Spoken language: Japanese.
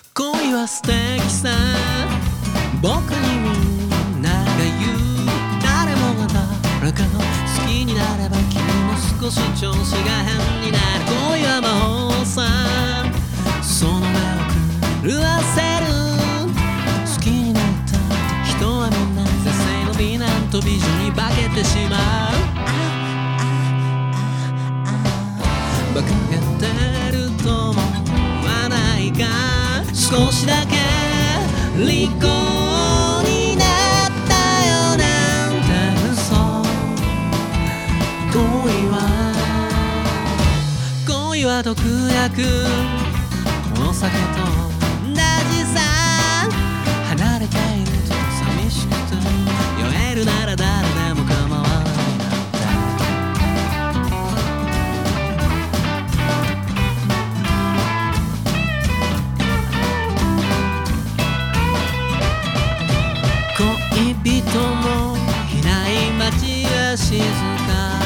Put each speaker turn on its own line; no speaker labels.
恋は素敵さ、僕にみんなが言う。誰もが誰かの好きになれば君も少し調子が変になる。恋は魔法さ、その目を狂わせる。好きになった人はみんな絶世の美男と美女に化けてしまう。馬鹿げてると思わないか。少しだけ利口になったよなんて嘘。恋は毒薬、お酒と同じさ。離れていると寂しくて酔えるなら誰でも構わない。恋人のいない街は静か。